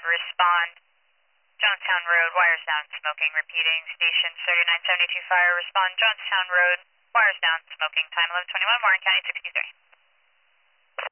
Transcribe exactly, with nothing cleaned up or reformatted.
respond. Johnstown Road, wires down, smoking, repeating. Station thirty-nine seventy-two fire, respond. Johnstown Road, wires down, smoking. Time eleven twenty-one, Warren County sixty-three.